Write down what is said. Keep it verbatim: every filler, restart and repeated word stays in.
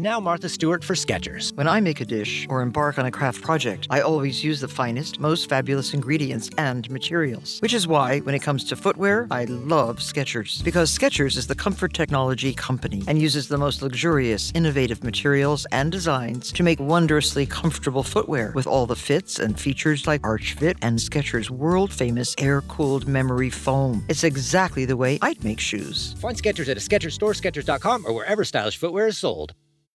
And now Martha Stewart for Skechers. When I make a dish or embark on a craft project, I always use the finest, most fabulous ingredients and materials. Which is why, when it comes to footwear, I love Skechers. Because Skechers is the comfort technology company and uses the most luxurious, innovative materials and designs to make wondrously comfortable footwear with all the fits and features like Arch Fit and Skechers' world-famous air-cooled memory foam. It's exactly the way I'd make shoes. Find Skechers at a Skechers store, Skechers dot com, or wherever stylish footwear is sold.